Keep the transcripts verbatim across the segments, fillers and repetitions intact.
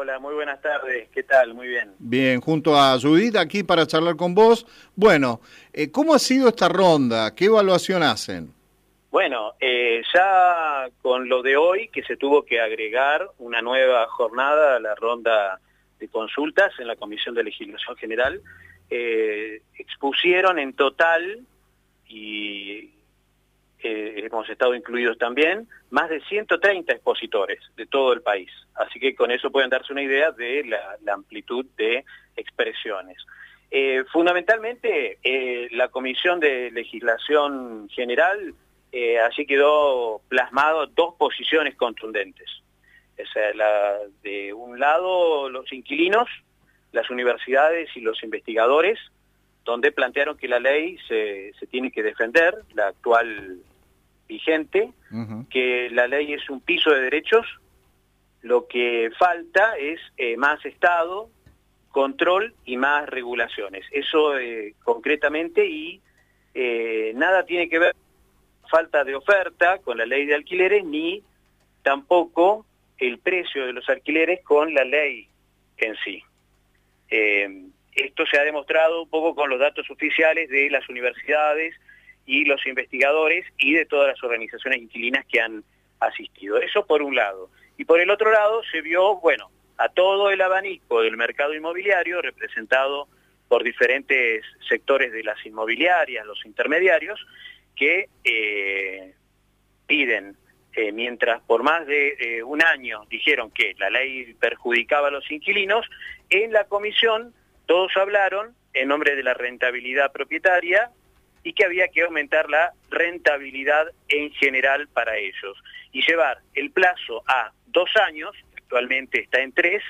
Hola, muy buenas tardes. ¿Qué tal? Muy bien. Bien, junto a Judith aquí para charlar con vos. Bueno, eh, ¿cómo ha sido esta ronda? ¿Qué evaluación hacen? Bueno, eh, ya con lo de hoy, que se tuvo que agregar una nueva jornada a la ronda de consultas en la Comisión de Legislación General, eh, expusieron en total, y eh, hemos estado incluidos también, más de ciento treinta expositores de todo el país. Así que con eso pueden darse una idea de la, la amplitud de expresiones. Eh, fundamentalmente, eh, la Comisión de Legislación General, eh, allí quedó plasmado dos posiciones contundentes. O sea, la, de un lado los inquilinos, las universidades y los investigadores, donde plantearon que la ley se, se tiene que defender, la actual vigente, uh-huh. que la ley es un piso de derechos, lo que falta es eh, más Estado, control y más regulaciones. Eso eh, concretamente, y eh, nada tiene que ver con falta de oferta con la ley de alquileres, ni tampoco el precio de los alquileres con la ley en sí. Eh, esto se ha demostrado un poco con los datos oficiales de las universidades y los investigadores y de todas las organizaciones inquilinas que han asistido. Eso por un lado. Y por el otro lado se vio, bueno, a todo el abanico del mercado inmobiliario, representado por diferentes sectores de las inmobiliarias, los intermediarios, que eh, piden, eh, mientras por más de eh, un año dijeron que la ley perjudicaba a los inquilinos, en la comisión todos hablaron en nombre de la rentabilidad propietaria y que había que aumentar la rentabilidad en general para ellos y llevar el plazo a dos años, actualmente está en tres,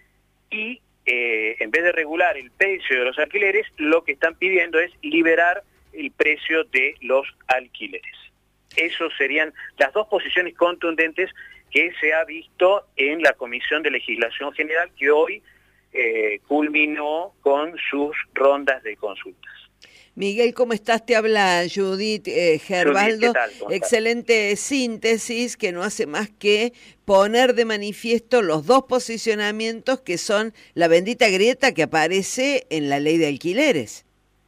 y eh, en vez de regular el precio de los alquileres, lo que están pidiendo es liberar el precio de los alquileres. Esas serían las dos posiciones contundentes que se ha visto en la Comisión de Legislación General, que hoy eh, culminó con sus rondas de consultas. Miguel, ¿cómo estás? Te habla Judith eh, Gerbaldo. Judith, ¿qué tal? Excelente síntesis que no hace más que poner de manifiesto los dos posicionamientos que son la bendita grieta que aparece en la ley de alquileres.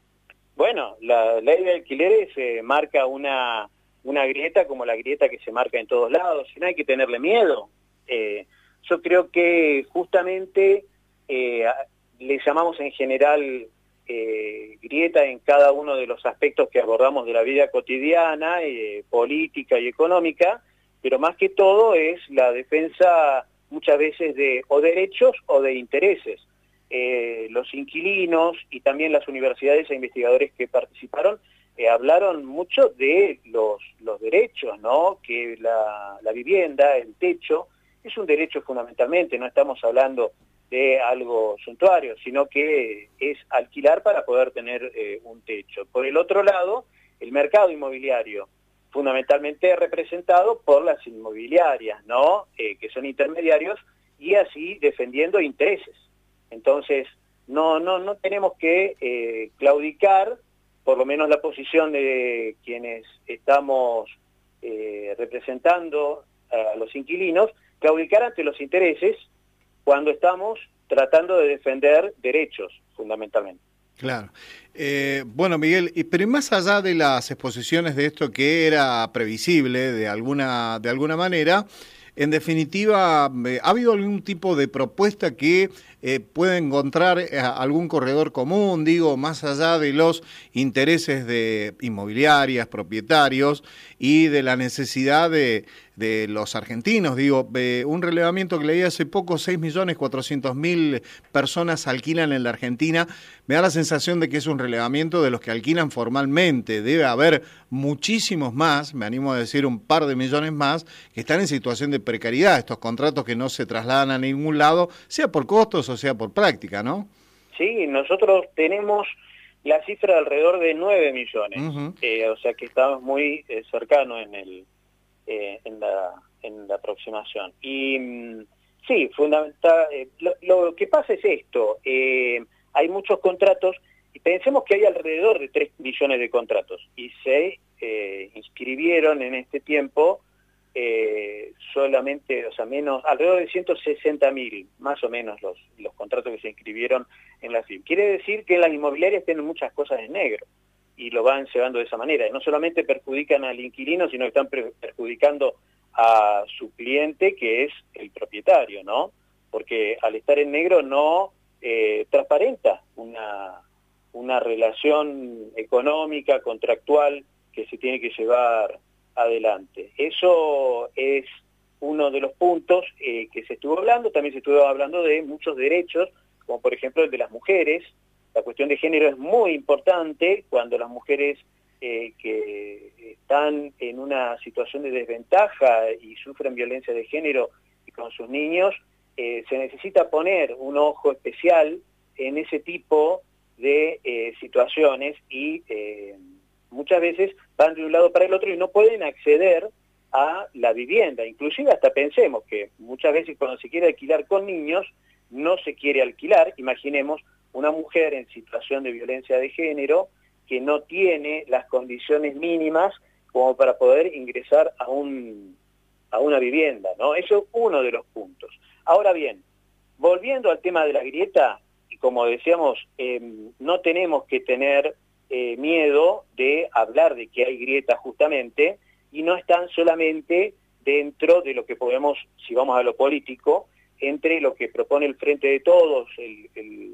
Bueno, la ley de alquileres eh, marca una, una grieta como la grieta que se marca en todos lados, y no hay que tenerle miedo. Eh, yo creo que justamente eh, le llamamos en general eh, grieta en cada uno de los aspectos que abordamos de la vida cotidiana, eh, política y económica, pero más que todo es la defensa muchas veces de o derechos o de intereses. Eh, los inquilinos y también las universidades e investigadores que participaron eh, hablaron mucho de los, los derechos, ¿no? Que la, la vivienda, el techo, es un derecho fundamentalmente, no estamos hablando de algo suntuario, sino que es alquilar para poder tener eh, un techo. Por el otro lado, el mercado inmobiliario, fundamentalmente representado por las inmobiliarias, ¿no? Eh, que son intermediarios y así defendiendo intereses. Entonces, no, no, no tenemos que eh, claudicar, por lo menos la posición de quienes estamos eh, representando a los inquilinos, claudicar ante los intereses cuando estamos tratando de defender derechos, fundamentalmente. Claro. Eh, bueno, Miguel, y, pero más allá de las exposiciones de esto que era previsible de alguna, de alguna manera, en definitiva, eh, ¿ha habido algún tipo de propuesta que eh, pueda encontrar eh, algún corredor común, digo, más allá de los intereses de inmobiliarias, propietarios y de la necesidad de, de los argentinos? Digo, eh, un relevamiento que leí hace poco, seis millones cuatrocientas mil personas alquilan en la Argentina. Me da la sensación de que es un relevamiento de los que alquilan formalmente. Debe haber muchísimos más, me animo a decir un par de millones más, que están en situación de precariedad, estos contratos que no se trasladan a ningún lado, sea por costos o sea por práctica, ¿no? Sí, nosotros tenemos la cifra de alrededor de nueve millones, uh-huh. eh, o sea que estamos muy eh, cercanos en, el, eh, en, la, en la aproximación. Y mm, sí, fundamental, eh, lo, lo que pasa es esto, eh, hay muchos contratos, y pensemos que hay alrededor de tres millones de contratos, y se eh, inscribieron en este tiempo eh, solamente, o sea, menos, alrededor de ciento sesenta mil, más o menos, los, los contratos que se inscribieron en la F I P. Quiere decir que las inmobiliarias tienen muchas cosas en negro y lo van llevando de esa manera. No solamente perjudican al inquilino, sino que están perjudicando a su cliente, que es el propietario, ¿no? Porque al estar en negro no eh, transparenta una, una relación económica, contractual, que se tiene que llevar adelante. Eso es uno de los puntos eh, que se estuvo hablando. También se estuvo hablando de muchos derechos, como por ejemplo el de las mujeres. La cuestión de género es muy importante cuando las mujeres eh, que están en una situación de desventaja y sufren violencia de género y con sus niños, eh, se necesita poner un ojo especial en ese tipo de eh, situaciones y eh, muchas veces van de un lado para el otro y no pueden acceder a la vivienda. Inclusive hasta pensemos que muchas veces cuando se quiere alquilar con niños, no se quiere alquilar. Imaginemos una mujer en situación de violencia de género que no tiene las condiciones mínimas como para poder ingresar a, un, a una vivienda, ¿no? Eso es uno de los puntos. Ahora bien, volviendo al tema de la grieta, y como decíamos, eh, no tenemos que tener Eh, miedo de hablar de que hay grieta justamente, y no están solamente dentro de lo que podemos, si vamos a lo político, entre lo que propone el Frente de Todos, el,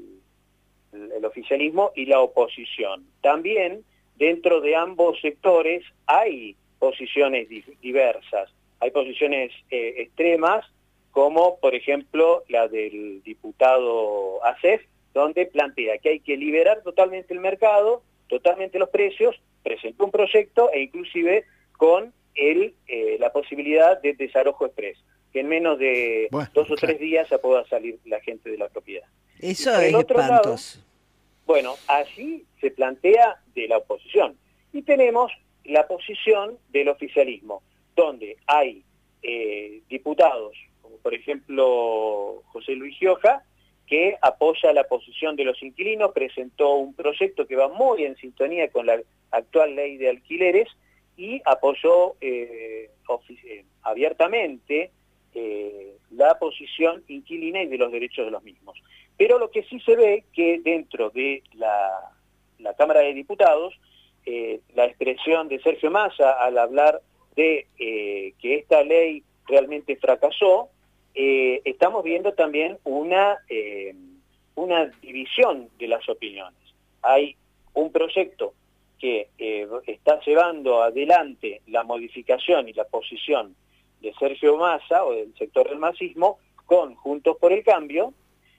el, el oficialismo y la oposición. También dentro de ambos sectores hay posiciones diversas, hay posiciones eh, extremas, como por ejemplo la del diputado Acef, donde plantea que hay que liberar totalmente el mercado, totalmente los precios, presentó un proyecto e inclusive con el, eh, la posibilidad de desalojo express, que en menos de bueno, dos o claro. tres días ya pueda salir la gente de la propiedad. Eso es espantoso. Lado, bueno, allí se plantea de la oposición. Y tenemos la posición del oficialismo, donde hay eh, diputados, como por ejemplo José Luis Gioja, que apoya la posición de los inquilinos, presentó un proyecto que va muy en sintonía con la actual ley de alquileres y apoyó eh, eh, abiertamente eh, la posición inquilina y de los derechos de los mismos. Pero lo que sí se ve que dentro de la, la Cámara de Diputados, eh, la expresión de Sergio Massa al hablar de eh, que esta ley realmente fracasó, Eh, estamos viendo también una, eh, una división de las opiniones. Hay un proyecto que eh, está llevando adelante la modificación y la posición de Sergio Massa o del sector del masismo con Juntos por el Cambio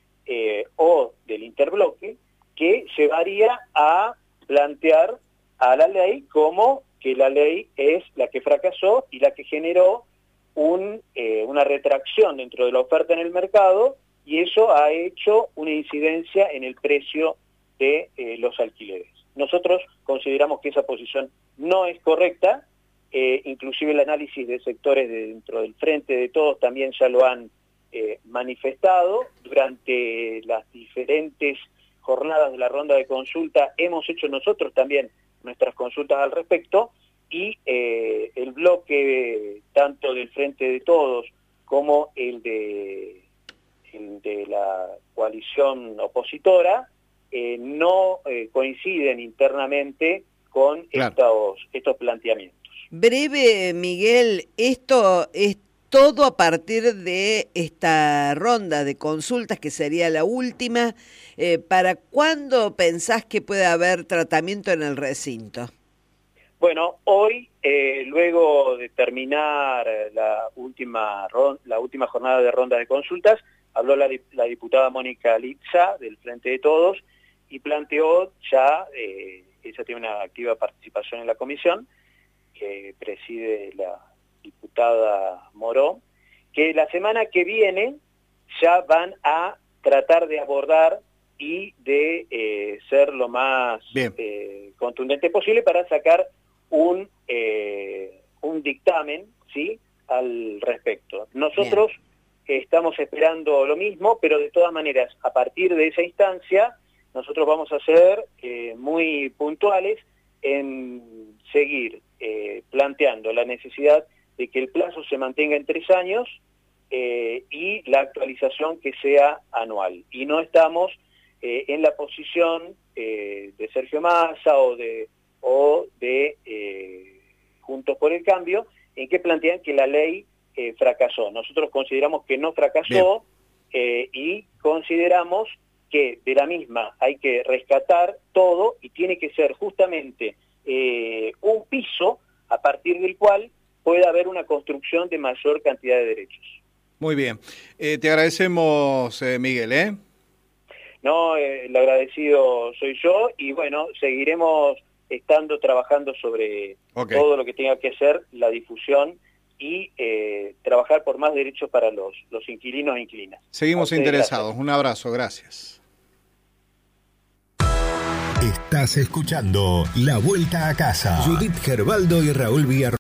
eh, o del Interbloque, que llevaría a plantear a la ley como que la ley es la que fracasó y la que generó Un, eh, una retracción dentro de la oferta en el mercado, y eso ha hecho una incidencia en el precio de eh, los alquileres. Nosotros consideramos que esa posición no es correcta, eh, inclusive el análisis de sectores de dentro del Frente de Todos también ya lo han eh, manifestado. Durante las diferentes jornadas de la ronda de consulta hemos hecho nosotros también nuestras consultas al respecto, y eh, el bloque tanto del Frente de Todos como el de, el de la coalición opositora eh, no eh, coinciden internamente con claro. estos, estos planteamientos. Breve, Miguel, esto es todo a partir de esta ronda de consultas, que sería la última. Eh, ¿Para cuándo pensás que puede haber tratamiento en el recinto? Bueno, hoy, eh, luego de terminar la última, la última jornada de ronda de consultas, habló la, la diputada Mónica Litza del Frente de Todos y planteó ya, eh, ella tiene una activa participación en la comisión, que preside la diputada Moró, que la semana que viene ya van a tratar de abordar y de eh, ser lo más eh, contundente posible para sacar un, eh, un dictamen, ¿sí?, al respecto. Nosotros Bien. estamos esperando lo mismo, pero de todas maneras, a partir de esa instancia, nosotros vamos a ser eh, muy puntuales en seguir eh, planteando la necesidad de que el plazo se mantenga en tres años eh, y la actualización que sea anual. Y no estamos eh, en la posición eh, de Sergio Massa o de, o de eh, Juntos por el Cambio, en que plantean que la ley eh, fracasó. Nosotros consideramos que no fracasó eh, y consideramos que de la misma hay que rescatar todo y tiene que ser justamente eh, un piso a partir del cual pueda haber una construcción de mayor cantidad de derechos. Muy bien. Eh, te agradecemos, eh, Miguel, ¿eh? No, eh, el agradecido soy yo y bueno, seguiremos estando trabajando sobre okay. todo lo que tenga que ser la difusión y eh, trabajar por más derechos para los, los inquilinos e inquilinas. Seguimos interesados. Gracias. Un abrazo, gracias. Estás escuchando La Vuelta a Casa. Judith Gerbaldo y Raúl Villarroel.